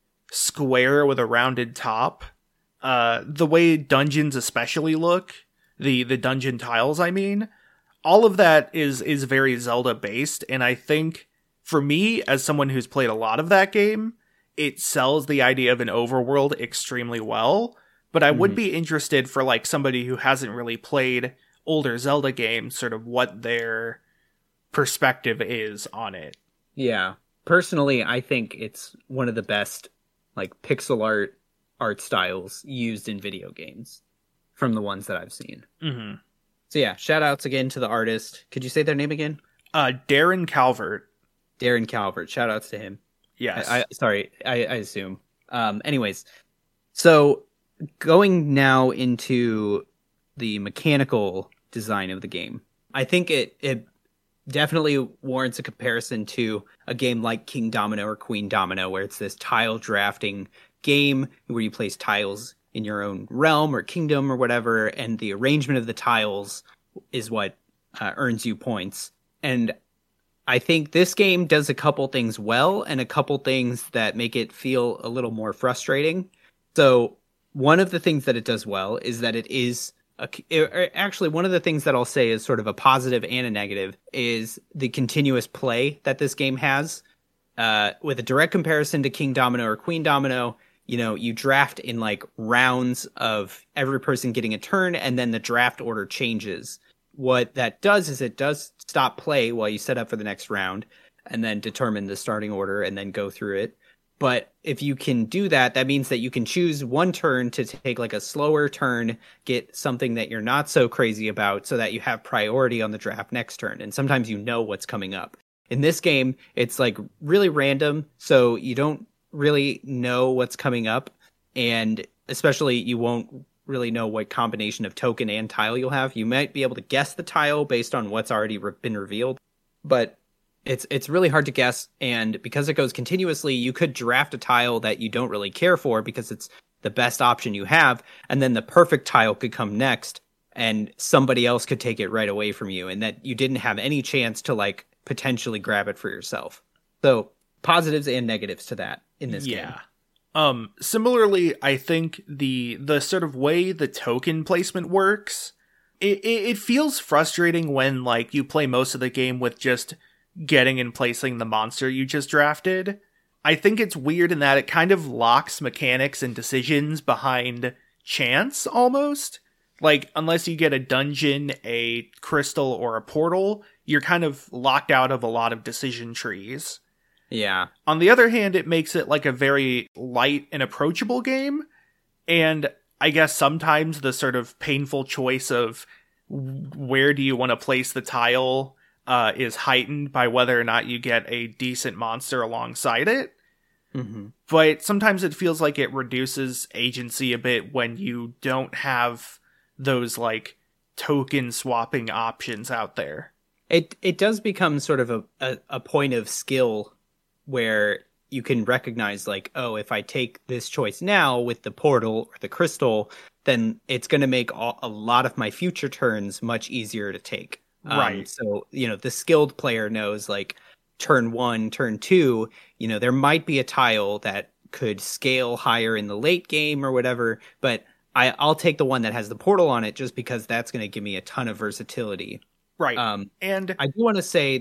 square with a rounded top. The way dungeons especially look, the dungeon tiles, I mean, all of that is very Zelda based, and I think for me, as someone who's played a lot of that game, it sells the idea of an overworld extremely well, but I would be interested for like somebody who hasn't really played older Zelda games, sort of what their perspective is on it. Yeah. Personally, I think it's one of the best like pixel art styles used in video games from the ones that I've seen. So yeah, shout outs again to the artist. Could you say their name again? Darren Calvert. Darren Calvert. Shout outs to him. Yes. I assume. Anyways, so going now into the mechanical design of the game, I think it definitely warrants a comparison to a game like King Domino or Queen Domino, where it's this tile drafting game where you place tiles in your own realm or kingdom or whatever, and the arrangement of the tiles is what earns you points. And I think this game does a couple things well and a couple things that make it feel a little more frustrating. So one of the things that it does well is that it is actually one of the things that I'll say is sort of a positive and a negative is the continuous play that this game has. With a direct comparison to King Domino or Queen Domino, you know, you draft in like rounds of every person getting a turn, and then the draft order changes. What that does is it does stop play while you set up for the next round and then determine the starting order and then go through it. But if you can do that, that means that you can choose one turn to take like a slower turn, get something that you're not so crazy about so that you have priority on the draft next turn. And sometimes you know what's coming up. In this game, it's like really random, so you don't really know what's coming up. And especially you won't really know what combination of token and tile you'll have. You might be able to guess the tile based on what's already been revealed, but it's really hard to guess. And because it goes continuously, you could draft a tile that you don't really care for because it's the best option you have, and then the perfect tile could come next and somebody else could take it right away from you, and that you didn't have any chance to like potentially grab it for yourself. So positives and negatives to that in this game. Similarly, I think the sort of way the token placement works, it feels frustrating when like you play most of the game with just getting and placing the monster you just drafted. I think it's weird in that it kind of locks mechanics and decisions behind chance almost. Like, unless you get a dungeon, a crystal, or a portal, you're kind of locked out of a lot of decision trees. Yeah. On the other hand, it makes it like a very light and approachable game. And I guess sometimes the sort of painful choice of where do you want to place the tile is heightened by whether or not you get a decent monster alongside it. Mm-hmm. But sometimes it feels like it reduces agency a bit when you don't have those like token swapping options out there. It does become sort of a point of skill where you can recognize like, oh, if I take this choice now with the portal or the crystal, then it's going to make a lot of my future turns much easier to take. Right. So, the skilled player knows like turn 1, turn 2, there might be a tile that could scale higher in the late game or whatever, but I'll take the one that has the portal on it just because that's going to give me a ton of versatility. Right. And I do want to say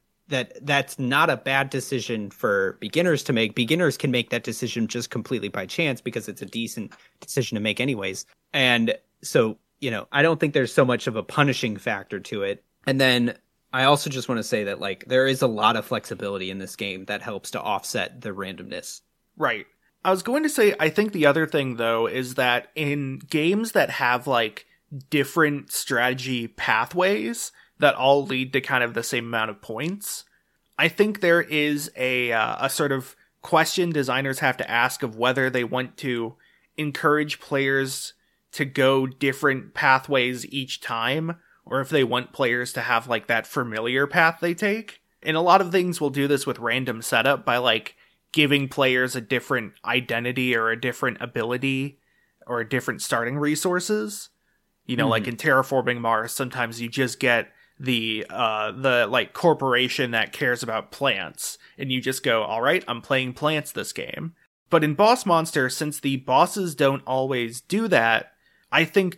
that's not a bad decision for beginners to make. Beginners can make that decision just completely by chance because it's a decent decision to make anyways. And so, I don't think there's so much of a punishing factor to it. And then I also just want to say that like there is a lot of flexibility in this game that helps to offset the randomness. Right. I was going to say, I think the other thing though is that in games that have like different strategy pathways that all lead to kind of the same amount of points, I think there is a sort of question designers have to ask of whether they want to encourage players to go different pathways each time, or if they want players to have like that familiar path they take. And a lot of things will do this with random setup by like giving players a different identity or a different ability or a different starting resources. Like in Terraforming Mars, sometimes you just get the like corporation that cares about plants, and you just go, all right, I'm playing plants this game. But in Boss Monster, since the bosses don't always do that, I think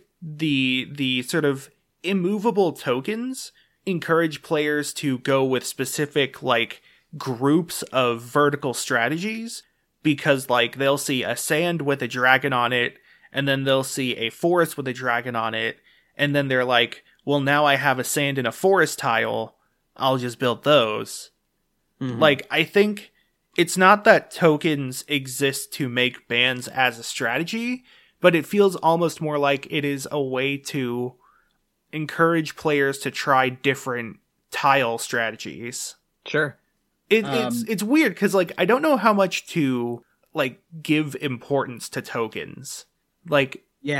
the sort of immovable tokens encourage players to go with specific like groups of vertical strategies, because like they'll see a sand with a dragon on it, and then they'll see a forest with a dragon on it, and then they're like, well, now I have a sand and a forest tile, I'll just build those. Mm-hmm. Like, I think it's not that tokens exist to make bans as a strategy, but it feels almost more like it is a way to encourage players to try different tile strategies. Sure. It's weird because like I don't know how much to like give importance to tokens. Like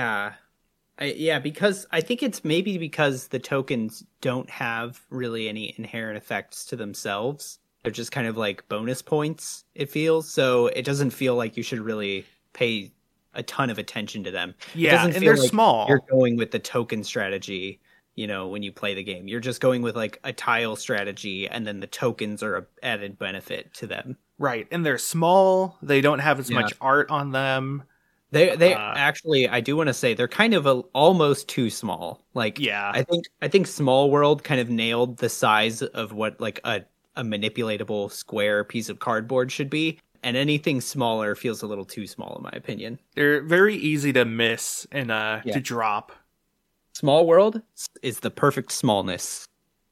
because I think it's maybe because the tokens don't have really any inherent effects to themselves. They're just kind of like bonus points, it feels. So it doesn't feel like you should really pay a ton of attention to them. Yeah, and they're like small. You're going with the token strategy, when you play the game. You're just going with like a tile strategy, and then the tokens are an added benefit to them. Right, and they're small. They don't have as much art on them. They actually, I do want to say they're kind of almost too small. Like, yeah, I think Small World kind of nailed the size of what like a manipulatable square piece of cardboard should be. And anything smaller feels a little too small, in my opinion. They're very easy to miss and to drop. Small World is the perfect smallness.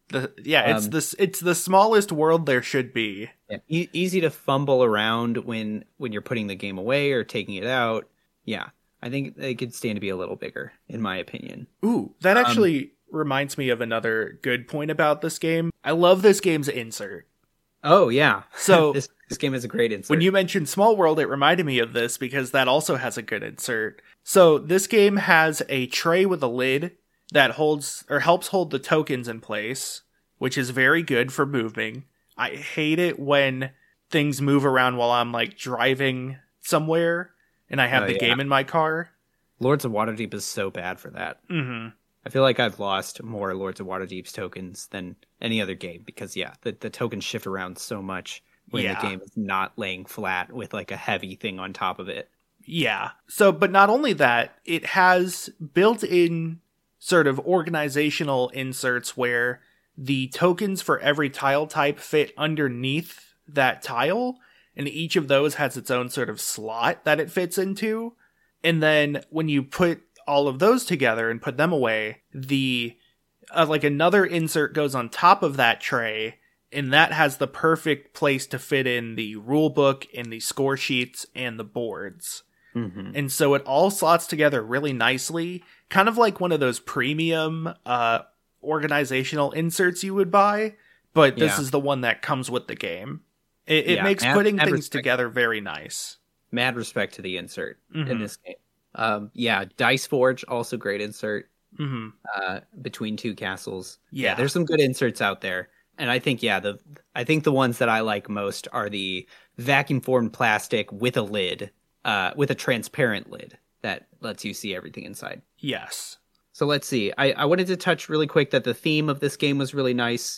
It's the smallest world there should be. Yeah. Easy to fumble around when you're putting the game away or taking it out. Yeah, I think they could stand to be a little bigger, in my opinion. Ooh, that actually reminds me of another good point about this game. I love this game's insert. Oh, yeah. So this game has a great insert. When you mentioned Small World, it reminded me of this because that also has a good insert. So this game has a tray with a lid that holds or helps hold the tokens in place, which is very good for moving. I hate it when things move around while I'm like driving somewhere and I have the game in my car. Lords of Waterdeep is so bad for that. Mm-hmm. I feel like I've lost more Lords of Waterdeep's tokens than any other game because, the tokens shift around so much when the game is not laying flat with like a heavy thing on top of it. Yeah. So, but not only that, it has built-in sort of organizational inserts where the tokens for every tile type fit underneath that tile, and each of those has its own sort of slot that it fits into. And then when you put all of those together and put them away, the like another insert goes on top of that tray, and that has the perfect place to fit in the rule book and the score sheets and the boards. Mm-hmm. And so it all slots together really nicely, kind of like one of those premium organizational inserts you would buy, but this is the one that comes with the game. It makes putting things together very nice. Mad respect to the insert in this game. Dice Forge, also great insert. Between two castles. Yeah, there's some good inserts out there. And I think, the ones that I like most are the vacuum formed plastic with a lid, with a transparent lid that lets you see everything inside. Yes. So let's see. I wanted to touch really quick that the theme of this game was really nice.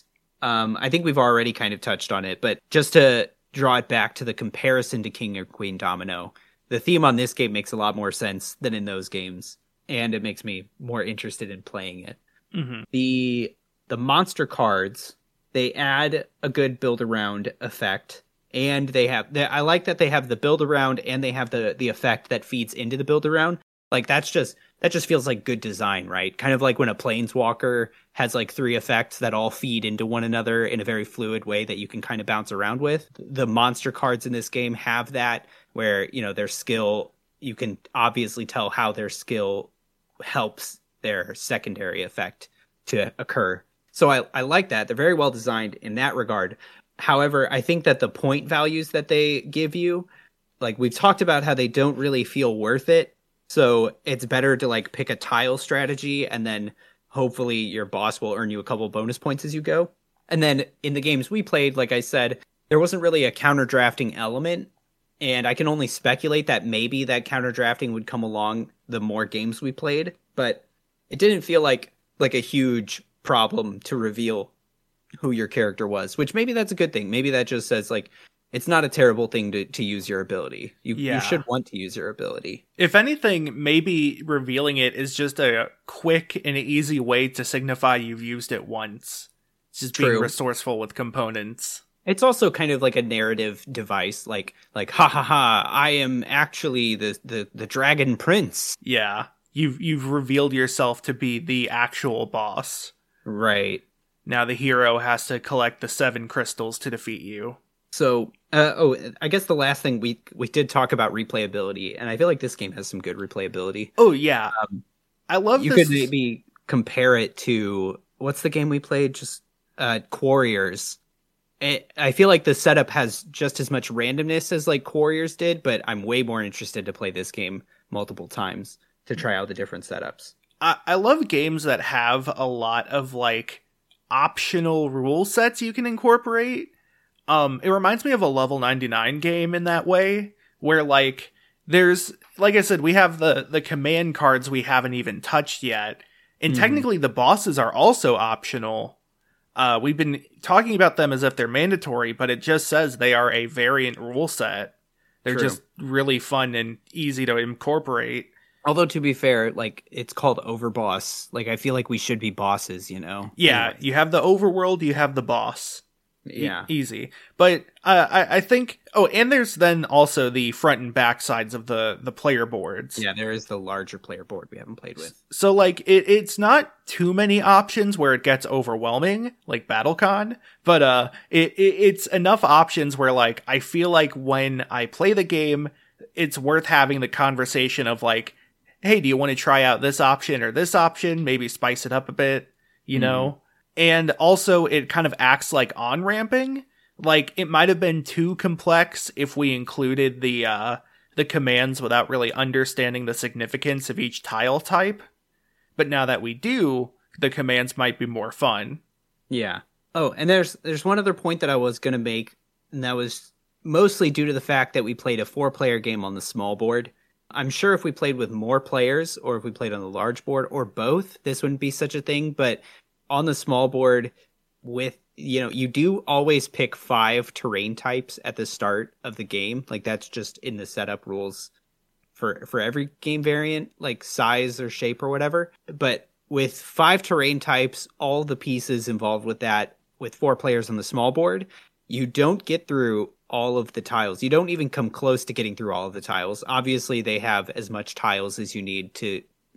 I think we've already kind of touched on it, but just to draw it back to the comparison to King or Queen Domino, the theme on this game makes a lot more sense than in those games, and it makes me more interested in playing it. Mm-hmm. The monster cards, they add a good build around effect, and I like that they have the build around and they have the effect that feeds into the build around. Like that just feels like good design, right? Kind of like when a Planeswalker has like 3 effects that all feed into one another in a very fluid way that you can kind of bounce around with. The monster cards in this game have that, where, their skill, you can obviously tell how their skill helps their secondary effect to occur. So I like that. They're very well designed in that regard. However, I think that the point values that they give you, like we've talked about how they don't really feel worth it. So it's better to like pick a tile strategy, and then hopefully your boss will earn you a couple bonus points as you go. And then in the games we played, like I said, there wasn't really a counter drafting element. And I can only speculate that maybe that counter drafting would come along the more games we played, but it didn't feel like a huge problem to reveal who your character was, which maybe that's a good thing. Maybe that just says like, it's not a terrible thing to use your ability. You should want to use your ability. If anything, maybe revealing it is just a quick and easy way to signify you've used it once. It's just being resourceful with components. It's also kind of like a narrative device, like ha ha ha, I am actually the Dragon Prince. Yeah, you've revealed yourself to be the actual boss. Right. Now the hero has to collect the 7 crystals to defeat you. So, I guess the last thing we did talk about replayability, and I feel like this game has some good replayability. Oh yeah, I love. You could maybe compare it to what's the game we played? Just Quarriors. I feel like the setup has just as much randomness as like Quarriors did, but I'm way more interested to play this game multiple times to try out the different setups. I love games that have a lot of like optional rule sets you can incorporate. It reminds me of a Level 99 game in that way, where like there's, like I said, we have the command cards we haven't even touched yet, and technically the bosses are also optional. We've been talking about them as if they're mandatory, but it just says they are a variant rule set. They're just really fun and easy to incorporate. Although, to be fair, like, it's called Overboss. Like, I feel like we should be bosses, Yeah, anyway. You have the overworld, you have the boss. Yeah. Easy. But I think... Oh, and there's then also the front and back sides of the player boards. Yeah, there is the larger player board we haven't played with. So, like, it's not too many options where it gets overwhelming, like BattleCon. But it's enough options where, like, I feel like when I play the game, it's worth having the conversation of, like, hey, do you want to try out this option or this option? Maybe spice it up a bit, you know? And also it kind of acts like on-ramping. Like, it might have been too complex if we included the commands without really understanding the significance of each tile type. But now that we do, the commands might be more fun. Yeah. Oh, and there's one other point that I was going to make, and that was mostly due to the fact that we played a 4-player game on the small board. I'm sure if we played with more players, or if we played on the large board, or both, this wouldn't be such a thing. But on the small board, with, you do always pick 5 terrain types at the start of the game. Like, that's just in the setup rules for every game variant, like size or shape or whatever. But with 5 terrain types, all the pieces involved with that, with 4 players on the small board, you don't get through all of the tiles. You don't even come close to getting through all of the tiles. Obviously, they have as much tiles as you need to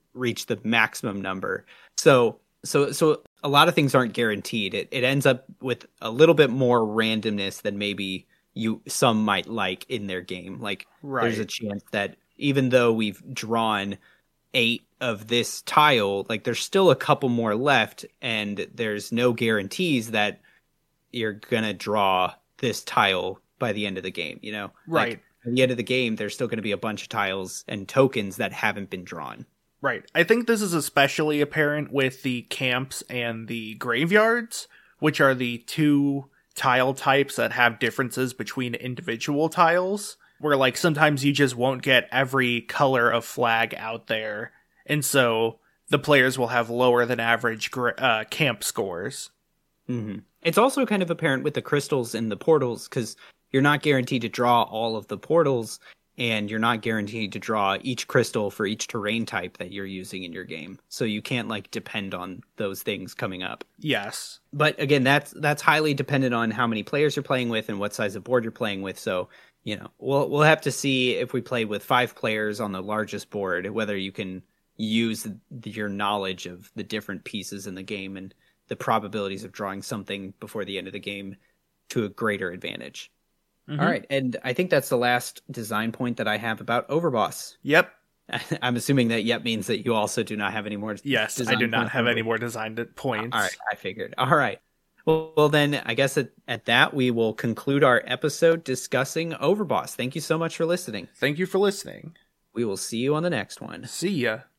reach the maximum number. So a lot of things aren't guaranteed. It ends up with a little bit more randomness than maybe some might like in their game. Like there's a chance that even though we've drawn 8 of this tile, like there's still a couple more left, and there's no guarantees that you're gonna draw this tile by the end of the game, you know? Right. Like, at the end of the game, there's still going to be a bunch of tiles and tokens that haven't been drawn. Right. I think this is especially apparent with the camps and the graveyards, which are the 2 tile types that have differences between individual tiles, where like sometimes you just won't get every color of flag out there, and so the players will have lower than average camp scores. Mm-hmm. It's also kind of apparent with the crystals and the portals, because you're not guaranteed to draw all of the portals, and you're not guaranteed to draw each crystal for each terrain type that you're using in your game. So you can't like depend on those things coming up. Yes. But again, that's highly dependent on how many players you're playing with and what size of board you're playing with. So, you know, we'll have to see if we play with 5 players on the largest board, whether you can use your knowledge of the different pieces in the game and the probabilities of drawing something before the end of the game to a greater advantage. Mm-hmm. All right, and I think that's the last design point that I have about Overboss. Yep. I'm assuming that yep means that you also do not have any more. Yes, I do not have any more design points. All right, I figured. All right. Well, then I guess at that we will conclude our episode discussing Overboss. Thank you so much for listening. Thank you for listening. We will see you on the next one. See ya.